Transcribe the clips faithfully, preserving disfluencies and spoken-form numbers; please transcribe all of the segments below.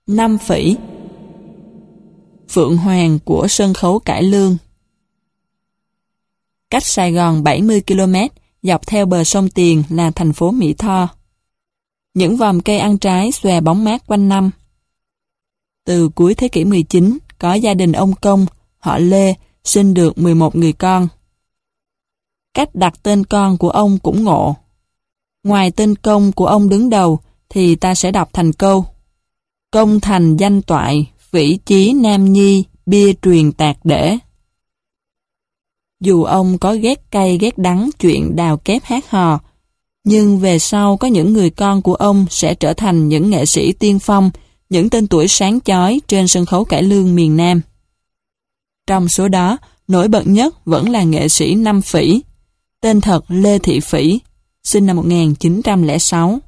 Năm Phỉ. Phượng Hoàng của sân khấu cải lương. Cách Sài Gòn bảy mươi ki lô mét, dọc theo bờ sông Tiền là thành phố Mỹ Tho. Những vòm cây ăn trái xòe bóng mát quanh năm. Từ cuối thế kỷ mười chín, có gia đình ông Công, họ Lê, sinh được mười một người con. Cách đặt tên con của ông cũng ngộ. Ngoài tên Công của ông đứng đầu, thì ta sẽ đọc thành câu: Công thành danh toại, phỉ chí nam nhi, bia truyền tạc để. Dù ông có ghét cay ghét đắng chuyện đào kép hát hò, nhưng về sau có những người con của ông sẽ trở thành những nghệ sĩ tiên phong, những tên tuổi sáng chói trên sân khấu cải lương miền Nam. Trong số đó, nổi bật nhất vẫn là nghệ sĩ Năm Phỉ, tên thật Lê Thị Phỉ, sinh năm một nghìn chín trăm lẻ sáu.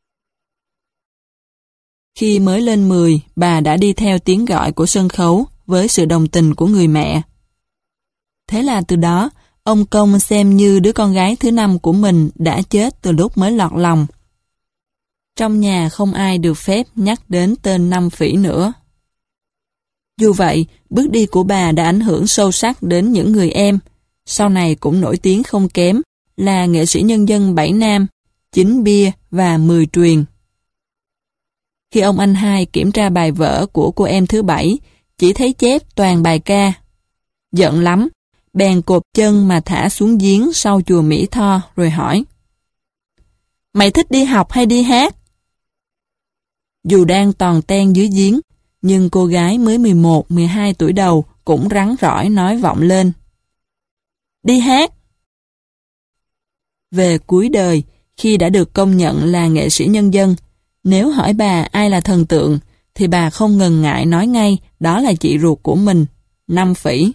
Khi mới lên mười, bà đã đi theo tiếng gọi của sân khấu với sự đồng tình của người mẹ. Thế là từ đó, ông Công xem như đứa con gái thứ năm của mình đã chết từ lúc mới lọt lòng. Trong nhà không ai được phép nhắc đến tên Năm Phỉ nữa. Dù vậy, bước đi của bà đã ảnh hưởng sâu sắc đến những người em, sau này cũng nổi tiếng không kém, là nghệ sĩ nhân dân Bảy Nam, Chín Bia và Mười Truyền. Khi ông anh hai kiểm tra bài vở của cô em thứ bảy, chỉ thấy chép toàn bài ca. Giận lắm, bèn cột chân mà thả xuống giếng sau chùa Mỹ Tho rồi hỏi: Mày thích đi học hay đi hát? Dù đang toàn ten dưới giếng, nhưng cô gái mới mười một mười hai tuổi đầu cũng rắn rỏi nói vọng lên: Đi hát! Về cuối đời, khi đã được công nhận là nghệ sĩ nhân dân, nếu hỏi bà ai là thần tượng, thì bà không ngần ngại nói ngay đó là chị ruột của mình, Năm Phỉ.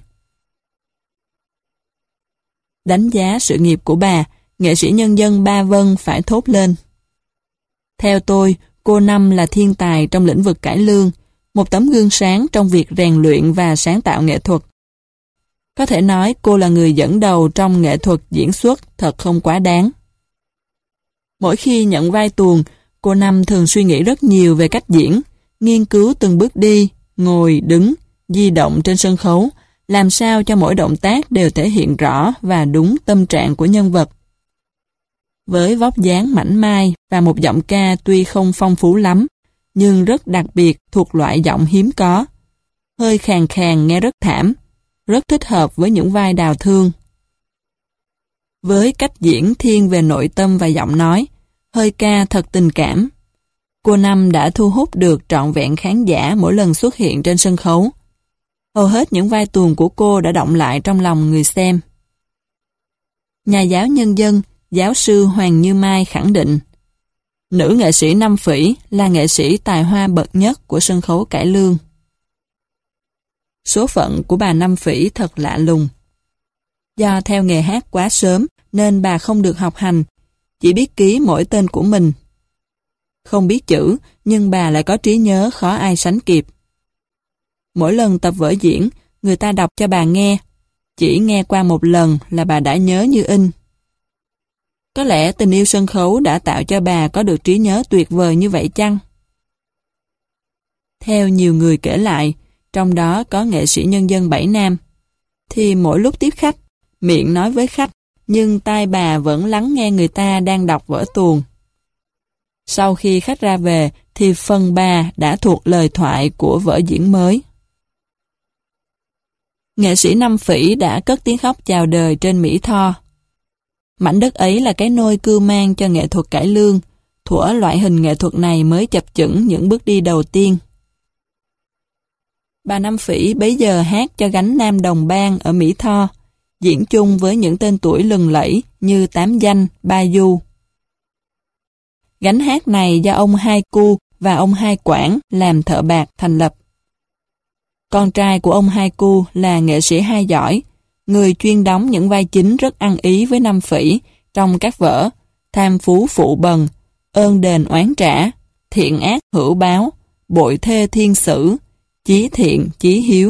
Đánh giá sự nghiệp của bà, nghệ sĩ nhân dân Ba Vân phải thốt lên: Theo tôi, cô Năm là thiên tài trong lĩnh vực cải lương, một tấm gương sáng trong việc rèn luyện và sáng tạo nghệ thuật. Có thể nói cô là người dẫn đầu trong nghệ thuật diễn xuất thật không quá đáng. Mỗi khi nhận vai tuồng, cô Năm thường suy nghĩ rất nhiều về cách diễn, nghiên cứu từng bước đi, ngồi, đứng, di động trên sân khấu, làm sao cho mỗi động tác đều thể hiện rõ và đúng tâm trạng của nhân vật. Với vóc dáng mảnh mai và một giọng ca tuy không phong phú lắm, nhưng rất đặc biệt thuộc loại giọng hiếm có. Hơi khàn khàn nghe rất thảm, rất thích hợp với những vai đào thương. Với cách diễn thiên về nội tâm và giọng nói, hơi ca thật tình cảm, cô Năm đã thu hút được trọn vẹn khán giả mỗi lần xuất hiện trên sân khấu. Hầu hết những vai tuồng của cô đã đọng lại trong lòng người xem. Nhà giáo nhân dân, giáo sư Hoàng Như Mai khẳng định: Nữ nghệ sĩ Năm Phỉ là nghệ sĩ tài hoa bậc nhất của sân khấu cải lương. Số phận của bà Năm Phỉ thật lạ lùng. Do theo nghề hát quá sớm nên bà không được học hành, chỉ biết ký mỗi tên của mình. Không biết chữ, nhưng bà lại có trí nhớ khó ai sánh kịp. Mỗi lần tập vở diễn, người ta đọc cho bà nghe. Chỉ nghe qua một lần là bà đã nhớ như in. Có lẽ tình yêu sân khấu đã tạo cho bà có được trí nhớ tuyệt vời như vậy chăng? Theo nhiều người kể lại, trong đó có nghệ sĩ nhân dân Bảy Nam, thì mỗi lúc tiếp khách, miệng nói với khách, nhưng tai bà vẫn lắng nghe người ta đang đọc vở tuồng. Sau khi khách ra về, thì phần bà đã thuộc lời thoại của vở diễn mới. Nghệ sĩ Năm Phỉ đã cất tiếng khóc chào đời trên Mỹ Tho. Mảnh đất ấy là cái nôi cưu mang cho nghệ thuật cải lương, thuở loại hình nghệ thuật này mới chập chững những bước đi đầu tiên. Bà Năm Phỉ bấy giờ hát cho gánh nam đồng bang ở Mỹ Tho, diễn chung với những tên tuổi lừng lẫy như Tám Danh, Ba Du. Gánh hát này do ông Hai Cu và ông Hai Quảng làm thợ bạc thành lập. Con trai của ông Hai Cu là nghệ sĩ Hai Giỏi, người chuyên đóng những vai chính rất ăn ý với Năm Phỉ trong các vở Tham Phú Phụ Bần, Ơn Đền Oán Trả, Thiện Ác Hữu Báo, Bội Thê Thiên Sử, Chí Thiện Chí Hiếu.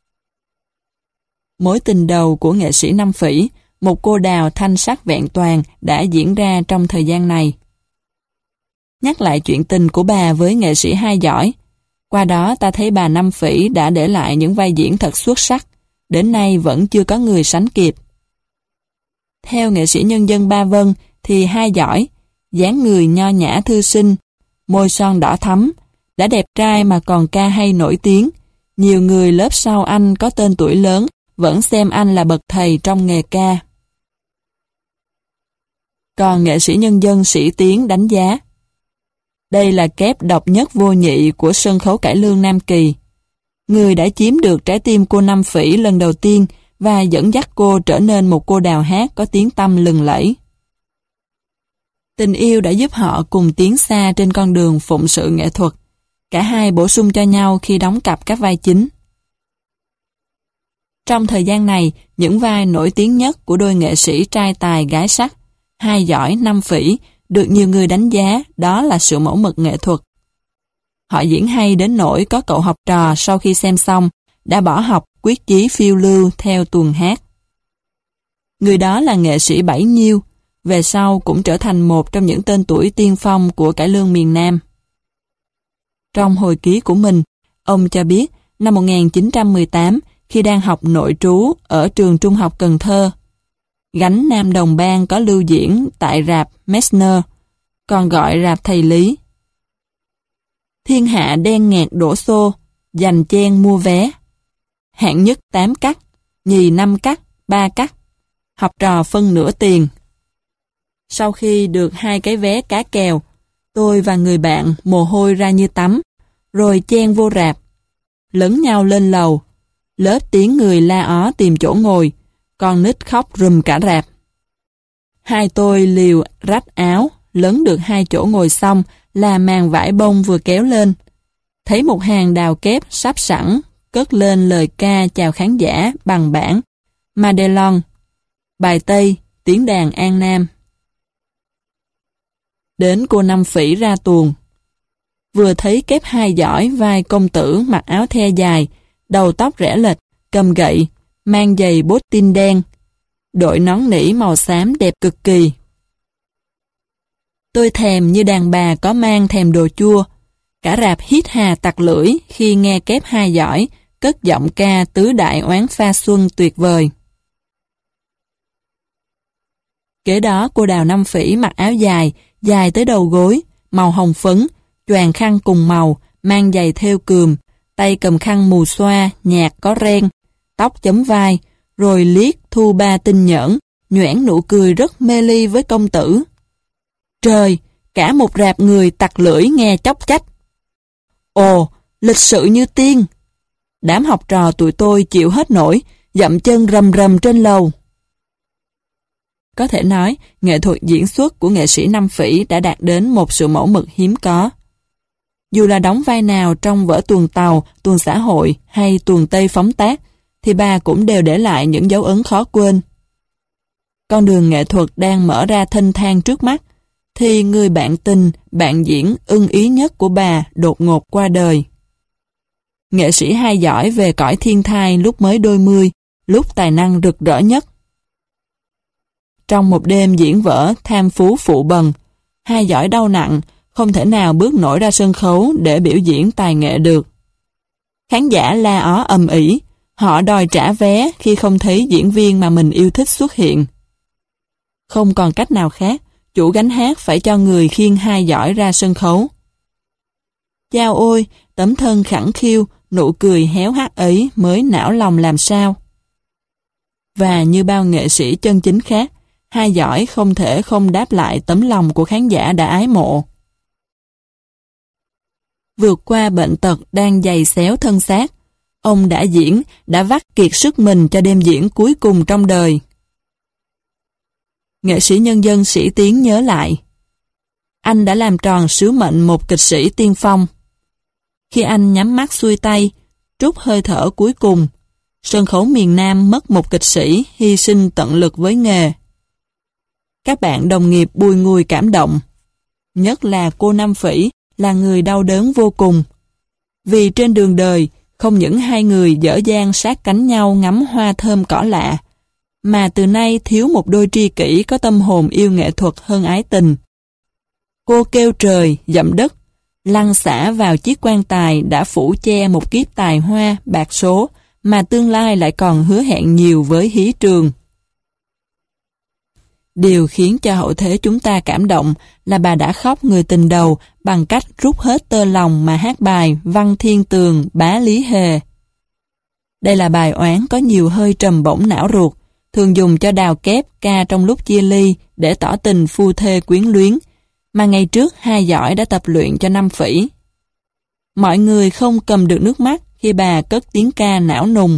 Mối tình đầu của nghệ sĩ Năm Phỉ, một cô đào thanh sắc vẹn toàn, đã diễn ra trong thời gian này. Nhắc lại chuyện tình của bà với nghệ sĩ Hai Giỏi, Qua đó ta thấy bà Năm Phỉ đã để lại những vai diễn thật xuất sắc, đến nay vẫn chưa có người sánh kịp. Theo nghệ sĩ nhân dân Ba Vân thì Hai Giỏi, dáng người nho nhã thư sinh, môi son đỏ thắm, đã đẹp trai mà còn ca hay nổi tiếng. Nhiều người lớp sau anh có tên tuổi lớn vẫn xem anh là bậc thầy trong nghề ca. Còn nghệ sĩ nhân dân Sĩ Tiến đánh giá: đây là kép độc nhất vô nhị của sân khấu cải lương Nam Kỳ. Người đã chiếm được trái tim cô Năm Phỉ lần đầu tiên và dẫn dắt cô trở nên một cô đào hát có tiếng tăm lừng lẫy. Tình yêu đã giúp họ cùng tiến xa trên con đường phụng sự nghệ thuật. Cả hai bổ sung cho nhau khi đóng cặp các vai chính. Trong thời gian này, những vai nổi tiếng nhất của đôi nghệ sĩ trai tài gái sắc, Hai Giỏi, Năm Phỉ, được nhiều người đánh giá đó là sự mẫu mực nghệ thuật. Họ diễn hay đến nỗi có cậu học trò sau khi xem xong đã bỏ học quyết chí phiêu lưu theo tuồng hát. Người đó là nghệ sĩ Bảy Nhiêu, về sau cũng trở thành một trong những tên tuổi tiên phong của cải lương miền Nam. Trong hồi ký của mình, ông cho biết năm một nghìn chín trăm mười tám, khi đang học nội trú ở trường trung học Cần Thơ, Gánh Nam Đồng Bang có lưu diễn tại rạp Messner, còn gọi rạp Thầy Lý. Thiên hạ đen nghẹt đổ xô, giành chen mua vé. Hạng nhất tám cắt, nhì năm cắt, ba cắt. Học trò phân nửa tiền. Sau khi được hai cái vé cá kèo, tôi và người bạn mồ hôi ra như tắm, rồi chen vô rạp. Lấn nhau lên lầu, lớp tiếng người la ó tìm chỗ ngồi, con nít khóc rùm cả rạp. Hai tôi liều rách áo, lấn được hai chỗ ngồi xong là màn vải bông vừa kéo lên. Thấy một hàng đào kép sắp sẵn, cất lên lời ca chào khán giả bằng bản Madelon, bài Tây, tiếng đàn An Nam. Đến cô Năm Phỉ ra tuồng. Vừa thấy kép Hai Giỏi vai công tử mặc áo the dài, đầu tóc rẽ lệch, cầm gậy, mang giày bốt tin đen, đội nón nỉ màu xám đẹp cực kỳ. Tôi thèm như đàn bà có mang thèm đồ chua. Cả rạp hít hà tặc lưỡi khi nghe kép Hai Giỏi cất giọng ca tứ đại oán pha xuân tuyệt vời. Kế đó cô Đào Năm Phỉ mặc áo dài, dài tới đầu gối, màu hồng phấn, choàng khăn cùng màu, mang giày thêu cườm, tay cầm khăn mù xoa, nhạt có ren, tóc chấm vai, rồi liếc thu ba tinh nhẫn, nhoẻn nụ cười rất mê ly với công tử. Trời, cả một rạp người tặc lưỡi nghe chóc chách. Ồ, lịch sự như tiên. Đám học trò tụi tôi chịu hết nổi, dậm chân rầm rầm trên lầu. Có thể nói, nghệ thuật diễn xuất của nghệ sĩ Năm Phỉ đã đạt đến một sự mẫu mực hiếm có. Dù là đóng vai nào trong vở tuồng Tàu, tuồng xã hội hay tuồng Tây phóng tác, thì bà cũng đều để lại những dấu ấn khó quên. Con đường nghệ thuật đang mở ra thênh thang trước mắt, thì người bạn tình, bạn diễn ưng ý nhất của bà đột ngột qua đời. Nghệ sĩ Hai Giỏi về cõi thiên thai lúc mới đôi mươi, lúc tài năng rực rỡ nhất. Trong một đêm diễn vở Tham Phú Phụ Bần, Hai Giỏi đau nặng, không thể nào bước nổi ra sân khấu để biểu diễn tài nghệ được. Khán giả la ó ầm ĩ, họ đòi trả vé khi không thấy diễn viên mà mình yêu thích xuất hiện. Không còn cách nào khác, chủ gánh hát phải cho người khiêng Hai Giỏi ra sân khấu. Chao ôi, tấm thân khẳng khiu, nụ cười héo hắt ấy mới não lòng làm sao. Và như bao nghệ sĩ chân chính khác, Hai Giỏi không thể không đáp lại tấm lòng của khán giả đã ái mộ. Vượt qua bệnh tật đang giày xéo thân xác, ông đã diễn, đã vắt kiệt sức mình cho đêm diễn cuối cùng trong đời. Nghệ sĩ nhân dân Sĩ Tiến nhớ lại, anh đã làm tròn sứ mệnh một kịch sĩ tiên phong. Khi anh nhắm mắt xuôi tay, trút hơi thở cuối cùng, sân khấu miền Nam mất một kịch sĩ hy sinh tận lực với nghề. Các bạn đồng nghiệp bùi ngùi cảm động, nhất là cô Năm Phỉ là người đau đớn vô cùng. Vì trên đường đời, không những hai người dở dang sát cánh nhau ngắm hoa thơm cỏ lạ, mà từ nay thiếu một đôi tri kỷ có tâm hồn yêu nghệ thuật hơn ái tình. Cô kêu trời, dậm đất, lăn xả vào chiếc quan tài đã phủ che một kiếp tài hoa, bạc số, mà tương lai lại còn hứa hẹn nhiều với Hí Trường. Điều khiến cho hậu thế chúng ta cảm động là bà đã khóc người tình đầu bằng cách rút hết tơ lòng mà hát bài Văn Thiên Tường bá Lý Hề. Đây là bài oán có nhiều hơi trầm bổng não ruột, thường dùng cho Đào Kép ca trong lúc chia ly để tỏ tình phu thê quyến luyến, mà ngày trước Hai Giỏi đã tập luyện cho Năm Phỉ. Mọi người không cầm được nước mắt khi bà cất tiếng ca não nùng.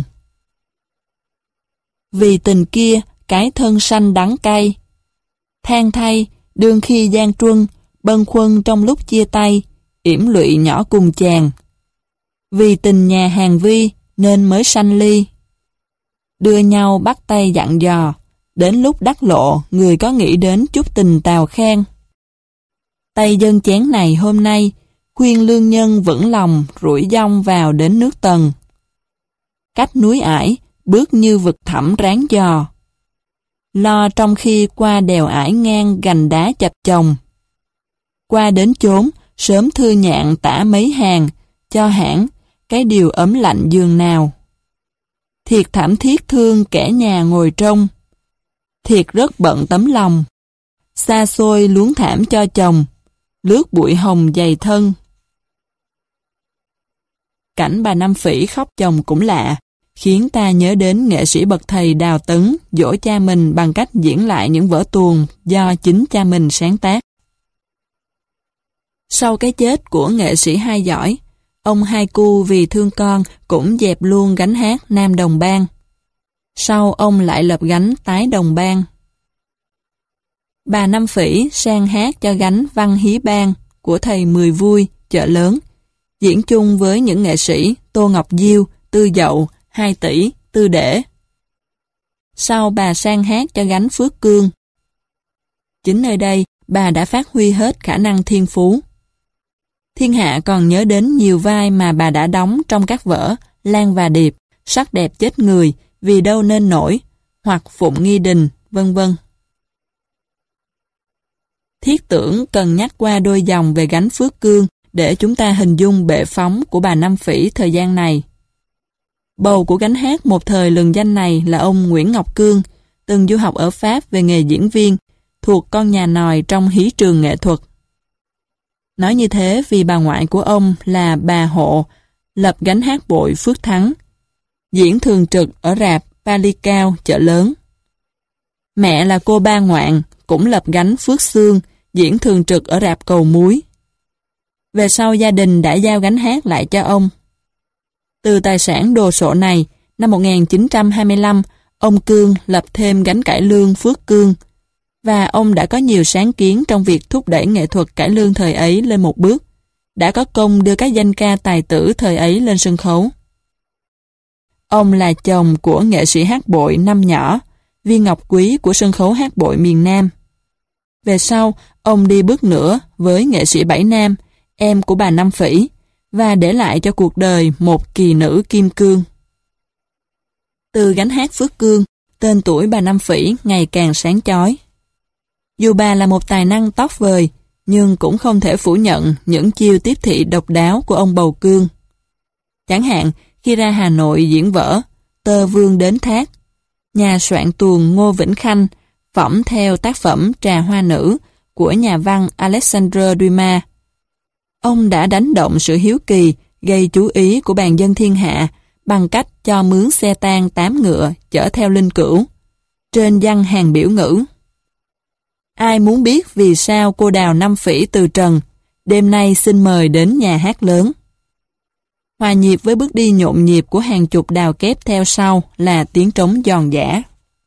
Vì tình kia, cái thân xanh đắng cay. Than thay, đương khi gian truân, bâng khuâng trong lúc chia tay, yểm lụy nhỏ cùng chàng. Vì tình nhà hàng vi, nên mới sanh ly. Đưa nhau bắt tay dặn dò, đến lúc đắc lộ, người có nghĩ đến chút tình tào khen. Tay dân chén này hôm nay, khuyên lương nhân vững lòng rủi dong vào đến nước Tần. Cách núi ải, bước như vực thẳm ráng dò. Lo trong khi qua đèo ải ngang gành đá chập chồng. Qua đến chốn, sớm thư nhạn tả mấy hàng, cho hãng, cái điều ấm lạnh giường nào. Thiệt thảm thiết thương kẻ nhà ngồi trông. Thiệt rất bận tấm lòng. Xa xôi luống thảm cho chồng, lướt bụi hồng dày thân. Cảnh bà Năm Phỉ khóc chồng cũng lạ, khiến ta nhớ đến nghệ sĩ bậc thầy Đào Tấn dỗ cha mình bằng cách diễn lại những vở tuồng do chính cha mình sáng tác. Sau cái chết của nghệ sĩ Hai Giỏi, ông Hai Cu vì thương con cũng dẹp luôn gánh hát Nam Đồng Bang. Sau ông lại lập gánh Tái Đồng Bang. Bà Năm Phỉ sang hát cho gánh Văn Hí Bang của thầy Mười Vui, Chợ Lớn, diễn chung với những nghệ sĩ Tô Ngọc Diêu, Tư Dậu, Hai Tỷ, Tư Để. Sau bà sang hát cho gánh Phước Cương. Chính nơi đây, bà đã phát huy hết khả năng thiên phú. Thiên hạ còn nhớ đến nhiều vai mà bà đã đóng trong các vở Lan và Điệp, Sắc đẹp chết người, Vì đâu nên nổi, hoặc Phụng Nghi Đình, vân vân. Thiết tưởng cần nhắc qua đôi dòng về gánh Phước Cương để chúng ta hình dung bệ phóng của bà Năm Phỉ thời gian này. Bầu của gánh hát một thời lừng danh này là ông Nguyễn Ngọc Cương, từng du học ở Pháp về nghề diễn viên, thuộc con nhà nòi trong Hí Trường nghệ thuật. Nói như thế vì bà ngoại của ông là bà Hộ, lập gánh hát bội Phước Thắng, diễn thường trực ở rạp Pali Cao, Chợ Lớn. Mẹ là cô Ba Ngoạn, cũng lập gánh Phước Xương, diễn thường trực ở rạp Cầu Muối. Về sau gia đình đã giao gánh hát lại cho ông. Từ tài sản đồ sộ này, năm một nghìn chín trăm hai mươi lăm, ông Cương lập thêm gánh cải lương Phước Cương, và ông đã có nhiều sáng kiến trong việc thúc đẩy nghệ thuật cải lương thời ấy lên một bước, đã có công đưa các danh ca tài tử thời ấy lên sân khấu. Ông là chồng của nghệ sĩ hát bội Năm Nhỏ, viên ngọc quý của sân khấu hát bội miền Nam. Về sau, ông đi bước nữa với nghệ sĩ Bảy Nam, em của bà Năm Phỉ, và để lại cho cuộc đời một kỳ nữ kim cương. Từ gánh hát Phước Cương, tên tuổi bà Năm Phỉ ngày càng sáng chói. Dù bà là một tài năng tóc vời, nhưng cũng không thể phủ nhận những chiêu tiếp thị độc đáo của ông Bầu Cương. Chẳng hạn, khi ra Hà Nội diễn vở Tơ Vương Đến Thác, nhà soạn tuồng Ngô Vĩnh Khanh phỏng theo tác phẩm Trà Hoa Nữ của nhà văn Alexandre Dumas. Ông đã đánh động sự hiếu kỳ, gây chú ý của bàn dân thiên hạ bằng cách cho mướn xe tang tám ngựa chở theo linh cữu. Trên văn hàng biểu ngữ: ai muốn biết vì sao cô đào Năm Phỉ từ trần, đêm nay xin mời đến nhà hát lớn. Hòa nhịp với bước đi nhộn nhịp của hàng chục đào kép theo sau là tiếng trống giòn giã.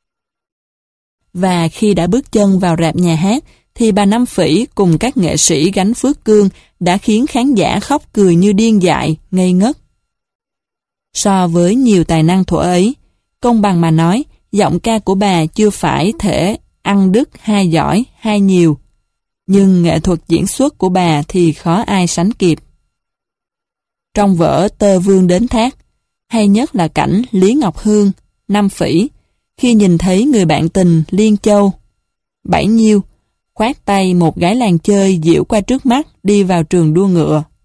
Và khi đã bước chân vào rạp nhà hát, thì bà Năm Phỉ cùng các nghệ sĩ gánh Phước Cương đã khiến khán giả khóc cười như điên dại, ngây ngất. So với nhiều tài năng thuở ấy, công bằng mà nói, giọng ca của bà chưa phải thể ăn đứt hai giỏi, hai nhiều. Nhưng nghệ thuật diễn xuất của bà thì khó ai sánh kịp. Trong vở Tơ Vương Đến Thác, hay nhất là cảnh Lý Ngọc Hương, Năm Phỉ, khi nhìn thấy người bạn tình Liên Châu, Bảy Nhiêu, khoát tay một gái làng chơi diễu qua trước mắt đi vào trường đua ngựa.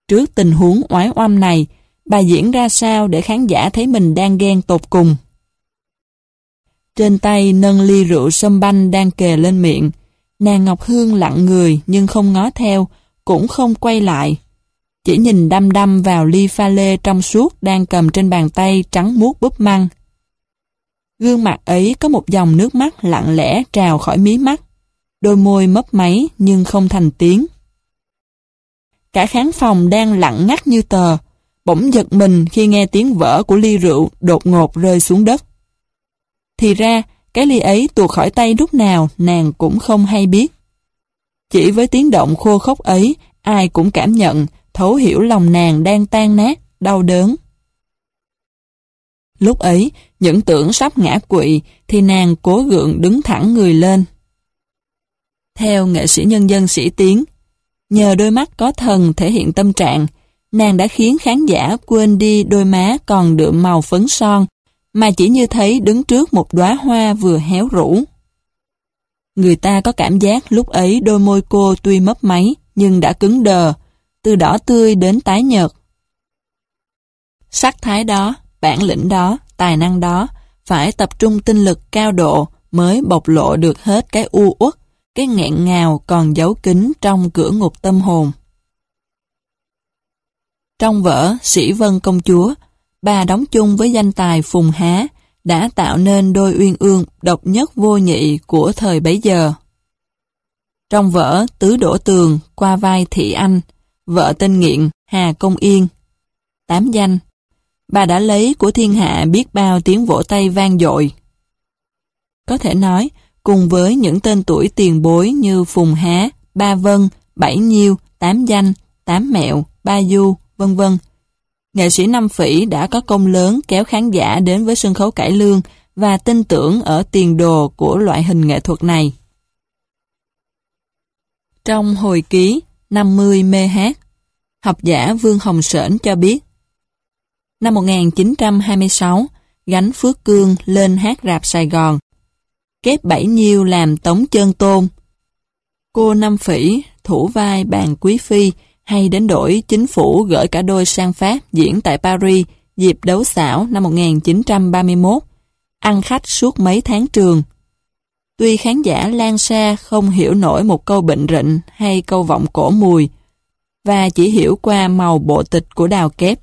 Trước tình huống oái oăm này, bà diễn ra sao để khán giả thấy mình đang ghen tột cùng? Trên tay nâng ly rượu sâm banh đang kề lên miệng. Nàng Ngọc Hương lặng người nhưng không ngó theo, cũng không quay lại. Chỉ nhìn đăm đăm vào ly pha lê trong suốt đang cầm trên bàn tay trắng muốt búp măng. Gương mặt ấy có một dòng nước mắt lặng lẽ trào khỏi mí mắt. Đôi môi mấp máy nhưng không thành tiếng. Cả khán phòng đang lặng ngắt như tờ, bỗng giật mình khi nghe tiếng vỡ của ly rượu đột ngột rơi xuống đất. Thì ra, cái ly ấy tuột khỏi tay lúc nào nàng cũng không hay biết. Chỉ với tiếng động khô khốc ấy, ai cũng cảm nhận, thấu hiểu lòng nàng đang tan nát, đau đớn. Lúc ấy, những tưởng sắp ngã quỵ, thì nàng cố gượng đứng thẳng người lên. Theo nghệ sĩ nhân dân Sĩ Tiến, nhờ đôi mắt có thần thể hiện tâm trạng, nàng đã khiến khán giả quên đi đôi má còn đượm màu phấn son, mà chỉ như thấy đứng trước một đóa hoa vừa héo rũ. Người ta có cảm giác lúc ấy đôi môi cô tuy mấp máy nhưng đã cứng đờ, từ đỏ tươi đến tái nhợt. Sắc thái đó, bản lĩnh đó, tài năng đó, phải tập trung tinh lực cao độ mới bộc lộ được hết cái u uất, cái nghẹn ngào còn giấu kín trong cửa ngục tâm hồn. Trong vở Sĩ Vân Công Chúa, bà đóng chung với danh tài Phùng Há đã tạo nên đôi uyên ương độc nhất vô nhị của thời bấy giờ. Trong vở Tứ Đổ Tường qua vai Thị Anh, vợ tên nghiện Hà Công Yên, tám danh, bà đã lấy của thiên hạ biết bao tiếng vỗ tay vang dội. Có thể nói, cùng với những tên tuổi tiền bối như Phùng Há, Ba Vân, Bảy Nhiêu, Tám Danh, Tám Mẹo, Ba Du, vân vân, nghệ sĩ Năm Phỉ đã có công lớn kéo khán giả đến với sân khấu cải lương và tin tưởng ở tiền đồ của loại hình nghệ thuật này. Trong hồi ký năm mươi mê hát, học giả Vương Hồng Sển cho biết, năm một nghìn chín trăm hai mươi sáu, gánh Phước Cương lên hát rạp Sài Gòn, kép Bảy Nhiêu làm Tống Chân Tôn. Cô Năm Phỉ thủ vai Bàn Quý Phi, hay đến đổi chính phủ gửi cả đôi sang Pháp diễn tại Paris dịp đấu xảo năm một nghìn chín trăm ba mươi mốt, ăn khách suốt mấy tháng trường. Tuy khán giả lan xa không hiểu nổi một câu bệnh rịnh hay câu vọng cổ mùi, và chỉ hiểu qua màu bộ tịch của Đào Kép.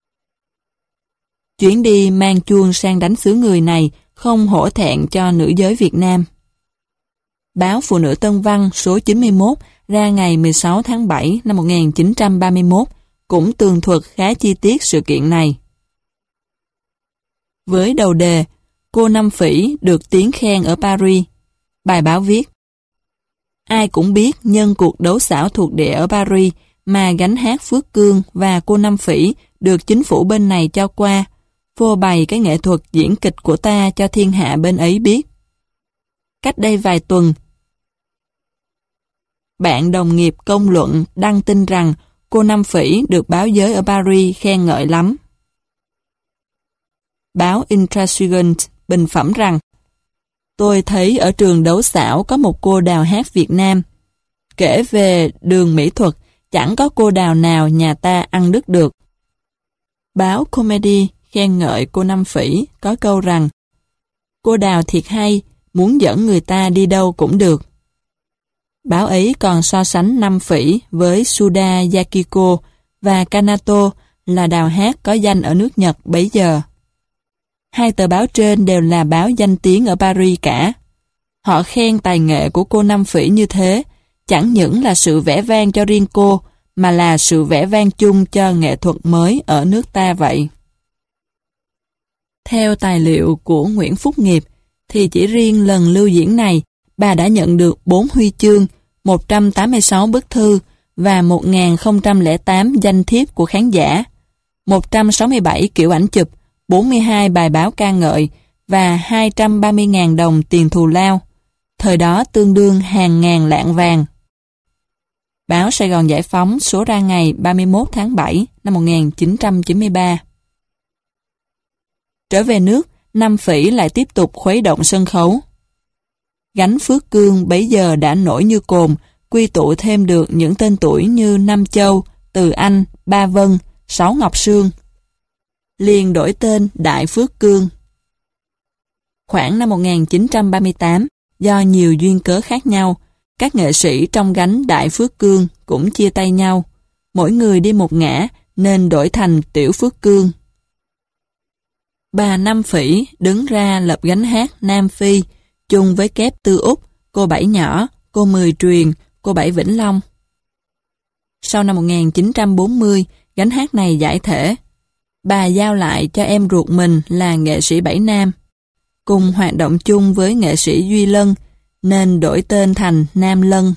Chuyến đi mang chuông sang đánh xứ người này không hổ thẹn cho nữ giới Việt Nam. Báo Phụ Nữ Tân Văn số chín mươi mốt ra ngày mười sáu tháng bảy năm một nghìn chín trăm ba mươi mốt cũng tường thuật khá chi tiết sự kiện này. Với đầu đề, cô Năm Phỉ được tiếng khen ở Paris, bài báo viết: ai cũng biết nhân cuộc đấu xảo thuộc địa ở Paris mà gánh hát Phước Cương và cô Năm Phỉ được chính phủ bên này cho qua, phô bày cái nghệ thuật diễn kịch của ta cho thiên hạ bên ấy biết. Cách đây vài tuần, bạn đồng nghiệp công luận đăng tin rằng cô Năm Phỉ được báo giới ở Paris khen ngợi lắm. Báo Intransigent bình phẩm rằng: tôi thấy ở trường đấu xảo có một cô đào hát Việt Nam. Kể về đường mỹ thuật, chẳng có cô đào nào nhà ta ăn đứt được. Báo Comedy khen ngợi cô Năm Phỉ có câu rằng: cô đào thiệt hay, muốn dẫn người ta đi đâu cũng được. Báo ấy còn so sánh Năm Phỉ với Suda Yakiko và Kanato là đào hát có danh ở nước Nhật bấy giờ. Hai tờ báo trên đều là báo danh tiếng ở Paris cả. Họ khen tài nghệ của cô Năm Phỉ như thế, chẳng những là sự vẻ vang cho riêng cô, mà là sự vẻ vang chung cho nghệ thuật mới ở nước ta vậy. Theo tài liệu của Nguyễn Phúc Nghiệp, thì chỉ riêng lần lưu diễn này, bà đã nhận được bốn huy chương, một trăm tám mươi sáu bức thư và một nghìn không trăm lẻ tám danh thiếp của khán giả, một trăm sáu mươi bảy kiểu ảnh chụp, bốn mươi hai bài báo ca ngợi và hai trăm ba mươi nghìn đồng tiền thù lao, thời đó tương đương hàng ngàn lạng vàng. Báo Sài Gòn Giải Phóng số ra ngày ba mươi mốt tháng bảy năm một nghìn chín trăm chín mươi ba. Trở về nước, Năm Phỉ lại tiếp tục khuấy động sân khấu. Gánh Phước Cương bấy giờ đã nổi như cồn, quy tụ thêm được những tên tuổi như Nam Châu, Từ Anh, ba Vân, sáu Ngọc Sương. Liền đổi tên Đại Phước Cương. Khoảng năm một nghìn chín trăm ba mươi tám, do nhiều duyên cớ khác nhau, các nghệ sĩ trong gánh Đại Phước Cương cũng chia tay nhau, mỗi người đi một ngã nên đổi thành Tiểu Phước Cương. Bà Năm Phỉ đứng ra lập gánh hát Nam Phi chung với kép Tư Úc, cô Bảy Nhỏ, cô Mười Truyền, cô Bảy Vĩnh Long. Sau năm một nghìn chín trăm bốn mươi, gánh hát này giải thể. Bà giao lại cho em ruột mình là nghệ sĩ Bảy Nam, cùng hoạt động chung với nghệ sĩ Duy Lân, nên đổi tên thành Nam Lân.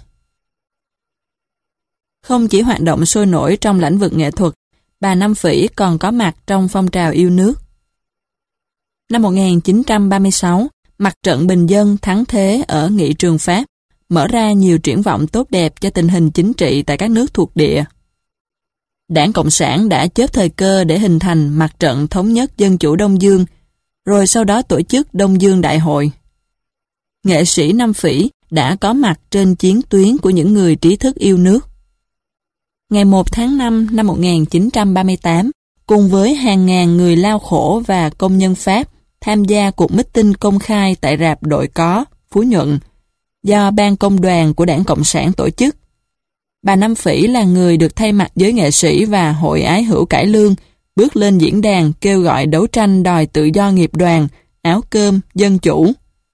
Không chỉ hoạt động sôi nổi trong lĩnh vực nghệ thuật, bà Năm Phỉ còn có mặt trong phong trào yêu nước. Năm một nghìn chín trăm ba mươi sáu, mặt trận bình dân thắng thế ở nghị trường Pháp, mở ra nhiều triển vọng tốt đẹp cho tình hình chính trị tại các nước thuộc địa. Đảng Cộng sản đã chớp thời cơ để hình thành mặt trận thống nhất dân chủ Đông Dương, rồi sau đó tổ chức Đông Dương Đại hội. Nghệ sĩ Năm Phỉ đã có mặt trên chiến tuyến của những người trí thức yêu nước. Ngày một tháng năm năm một nghìn chín trăm ba mươi tám, cùng với hàng ngàn người lao khổ và công nhân Pháp tham gia cuộc meeting công khai tại rạp Đội Có, Phú Nhuận, do Ban Công đoàn của Đảng Cộng sản tổ chức. Bà Năm Phỉ là người được thay mặt giới nghệ sĩ và Hội Ái Hữu Cải Lương bước lên diễn đàn kêu gọi đấu tranh đòi tự do nghiệp đoàn, áo cơm, dân chủ.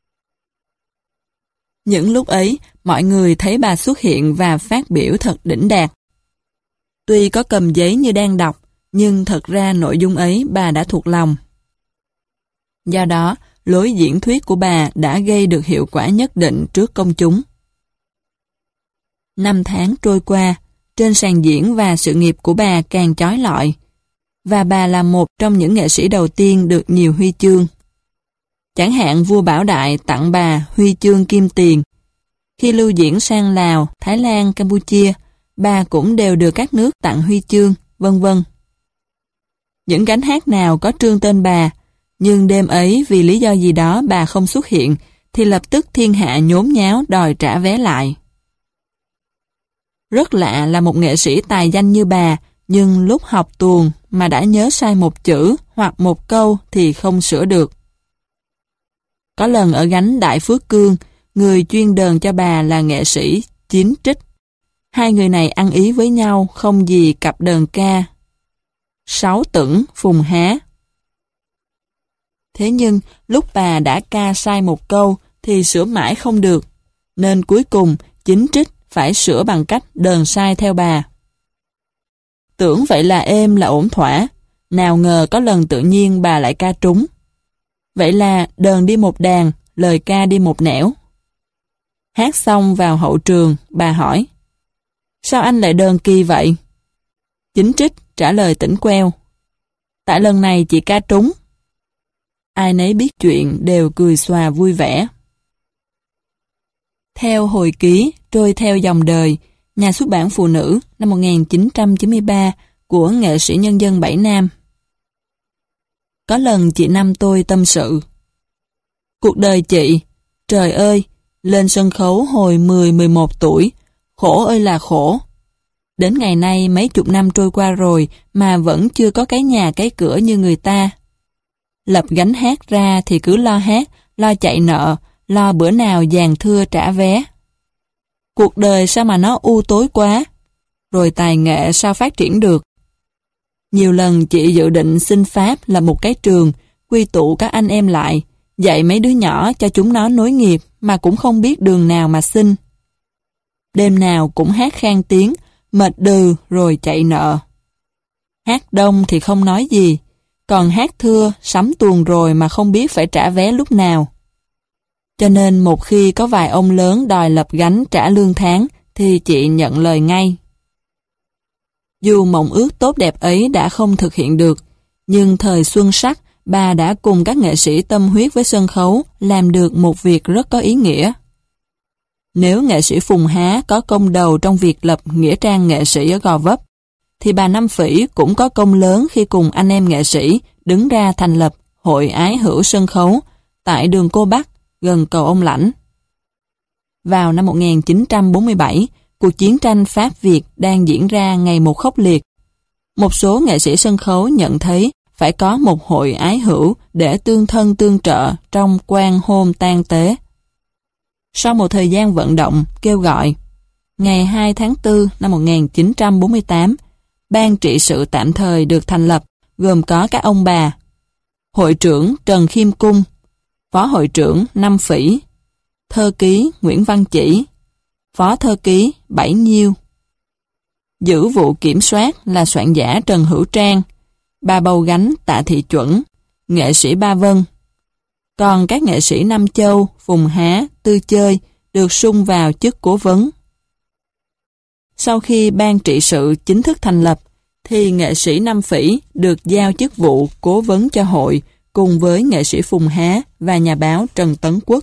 Những lúc ấy, mọi người thấy bà xuất hiện và phát biểu thật đỉnh đạt. Tuy có cầm giấy như đang đọc, nhưng thật ra nội dung ấy bà đã thuộc lòng. Do đó, lối diễn thuyết của bà đã gây được hiệu quả nhất định trước công chúng. Năm tháng trôi qua, trên sàn diễn và sự nghiệp của bà càng chói lọi, và bà là một trong những nghệ sĩ đầu tiên được nhiều huy chương. Chẳng hạn vua Bảo Đại tặng bà huy chương kim tiền. Khi lưu diễn sang Lào, Thái Lan, Campuchia, bà cũng đều được các nước tặng huy chương, vân vân. Những gánh hát nào có trương tên bà, nhưng đêm ấy vì lý do gì đó bà không xuất hiện, thì lập tức thiên hạ nhốn nháo đòi trả vé lại. Rất lạ là một nghệ sĩ tài danh như bà, nhưng lúc học tuồng mà đã nhớ sai một chữ hoặc một câu thì không sửa được. Có lần ở gánh Đại Phước Cương, người chuyên đờn cho bà là nghệ sĩ Chín Trích. Hai người này ăn ý với nhau không gì cặp đờn ca Sáu Tửng Phùng Há. Thế nhưng lúc bà đã ca sai một câu thì sửa mãi không được, nên cuối cùng Chín Trích phải sửa bằng cách đờn sai theo bà. Tưởng vậy là êm là ổn thỏa, nào ngờ có lần tự nhiên bà lại ca trúng. Vậy là đờn đi một đàn, lời ca đi một nẻo. Hát xong vào hậu trường, bà hỏi: "Sao anh lại đờn kỳ vậy?" Chín Trích trả lời tỉnh queo: "Tại lần này chị ca trúng." Ai nấy biết chuyện đều cười xòa vui vẻ. Theo hồi ký Trôi theo dòng đời, nhà xuất bản Phụ Nữ năm một nghìn chín trăm chín mươi ba của nghệ sĩ nhân dân Bảy Nam. Có lần chị Năm tôi tâm sự: "Cuộc đời chị, trời ơi, lên sân khấu hồi mười mười một tuổi, khổ ơi là khổ. Đến ngày nay mấy chục năm trôi qua rồi mà vẫn chưa có cái nhà cái cửa như người ta. Lập gánh hát ra thì cứ lo hát, lo chạy nợ, lo bữa nào dàn thưa trả vé. Cuộc đời sao mà nó u tối quá, rồi tài nghệ sao phát triển được. Nhiều lần chị dự định xin Pháp là một cái trường, quy tụ các anh em lại, dạy mấy đứa nhỏ cho chúng nó nối nghiệp mà cũng không biết đường nào mà xin. Đêm nào cũng hát khang tiếng, mệt đừ rồi chạy nợ. Hát đông thì không nói gì, còn hát thưa, sắm tuồng rồi mà không biết phải trả vé lúc nào. Cho nên một khi có vài ông lớn đòi lập gánh trả lương tháng thì chị nhận lời ngay." Dù mộng ước tốt đẹp ấy đã không thực hiện được, nhưng thời xuân sắc, bà đã cùng các nghệ sĩ tâm huyết với sân khấu làm được một việc rất có ý nghĩa. Nếu nghệ sĩ Phùng Há có công đầu trong việc lập nghĩa trang nghệ sĩ ở Gò Vấp, thì bà Năm Phỉ cũng có công lớn khi cùng anh em nghệ sĩ đứng ra thành lập Hội Ái Hữu Sân Khấu tại đường Cô Bắc, gần cầu Ông Lãnh. Vào năm một nghìn chín trăm bốn mươi bảy, cuộc chiến tranh Pháp-Việt đang diễn ra ngày một khốc liệt. Một số nghệ sĩ sân khấu nhận thấy phải có một hội ái hữu để tương thân tương trợ trong quan hôn tang tế. Sau một thời gian vận động, kêu gọi, ngày hai tháng tư năm một nghìn chín trăm bốn mươi tám, ban trị sự tạm thời được thành lập, gồm có các ông bà: hội trưởng Trần Khiêm Cung, phó hội trưởng Năm Phỉ, thơ ký Nguyễn Văn Chỉ, phó thơ ký Bảy Nhiêu. Giữ vụ kiểm soát là soạn giả Trần Hữu Trang, bà bầu gánh Tạ Thị Chuẩn, nghệ sĩ Ba Vân. Còn các nghệ sĩ Nam Châu, Phùng Há, Tư Chơi được sung vào chức cố vấn. Sau khi ban trị sự chính thức thành lập, thì nghệ sĩ Năm Phỉ được giao chức vụ cố vấn cho hội cùng với nghệ sĩ Phùng Há và nhà báo Trần Tấn Quốc.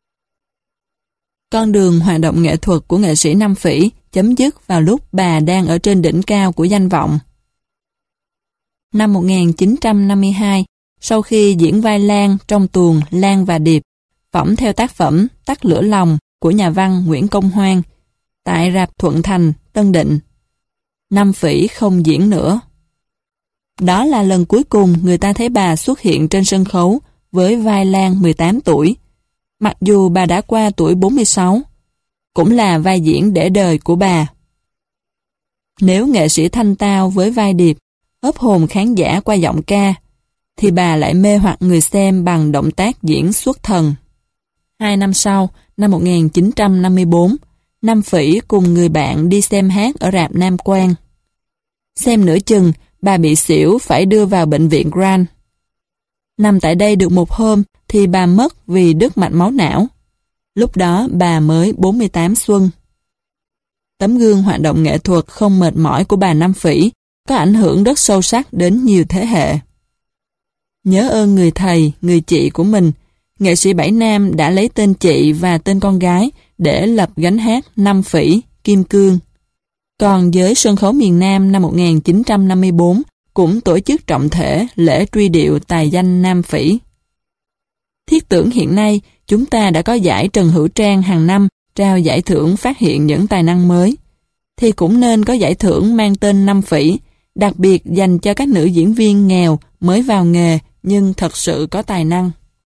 Con đường hoạt động nghệ thuật của nghệ sĩ Năm Phỉ chấm dứt vào lúc bà đang ở trên đỉnh cao của danh vọng. Năm một nghìn chín trăm năm mươi hai, sau khi diễn vai Lan trong tuồng Lan và Điệp, phỏng theo tác phẩm Tắt lửa lòng của nhà văn Nguyễn Công Hoan, tại rạp Thuận Thành, Tân Định, Năm Phỉ không diễn nữa. Đó là lần cuối cùng người ta thấy bà xuất hiện trên sân khấu với vai Lan mười tám tuổi, mặc dù bà đã qua tuổi bốn mươi sáu, cũng là vai diễn để đời của bà. Nếu nghệ sĩ thanh tao với vai Điệp ấp hồn khán giả qua giọng ca, thì bà lại mê hoặc người xem bằng động tác diễn xuất thần. Hai năm sau, năm một nghìn chín trăm năm mươi bốn, Năm Phỉ cùng người bạn đi xem hát ở rạp Nam Quan. Xem nửa chừng, bà bị xỉu phải đưa vào bệnh viện Grand. Nằm tại đây được một hôm thì bà mất vì đứt mạch máu não. Lúc đó bà mới bốn mươi tám xuân. Tấm gương hoạt động nghệ thuật không mệt mỏi của bà Năm Phỉ có ảnh hưởng rất sâu sắc đến nhiều thế hệ. Nhớ ơn người thầy, người chị của mình, nghệ sĩ Bảy Nam đã lấy tên chị và tên con gái để lập gánh hát Năm Phỉ, Kim Cương. Còn với sân khấu miền Nam năm một nghìn chín trăm năm mươi bốn cũng tổ chức trọng thể lễ truy điệu tài danh Nam Phỉ. Thiết tưởng hiện nay chúng ta đã có giải Trần Hữu Trang hàng năm trao giải thưởng phát hiện những tài năng mới, thì cũng nên có giải thưởng mang tên Năm Phỉ, đặc biệt dành cho các nữ diễn viên nghèo mới vào nghề nhưng thật sự có tài năng.